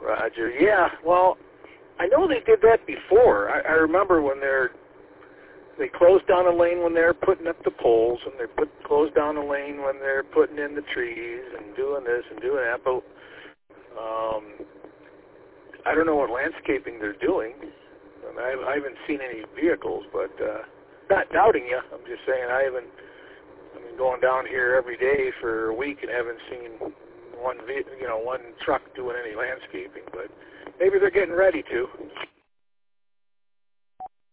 Roger. Yeah, well, I know they did that before. I remember when they closed down a lane when they're putting up the poles, and they closed down a lane when they're putting in the trees and doing this and doing that. But I don't know what landscaping they're doing. I haven't seen any vehicles, but not doubting you. I'm just saying I've been going down here every day for a week and haven't seen one truck doing any landscaping. But maybe they're getting ready to.